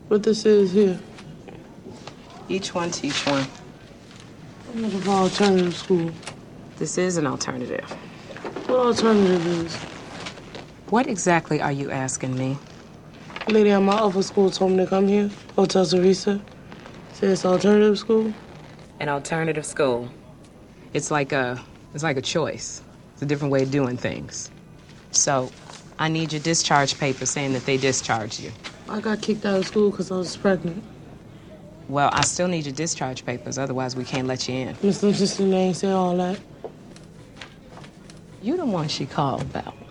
What this is here? Each one teach one. I'm looking for alternative school. This is an alternative. What alternative is? What exactly are you asking me? The lady at my other school told me to come here. Hotel Teresa. Said it's alternative school. An alternative school. It's like a choice. It's a different way of doing things. So, I need your discharge paper saying that they discharged you. I got kicked out of school because I was pregnant. Well, I still need your discharge papers, otherwise we can't let you in. Miss Livingston ain't say all that. You the one she called about.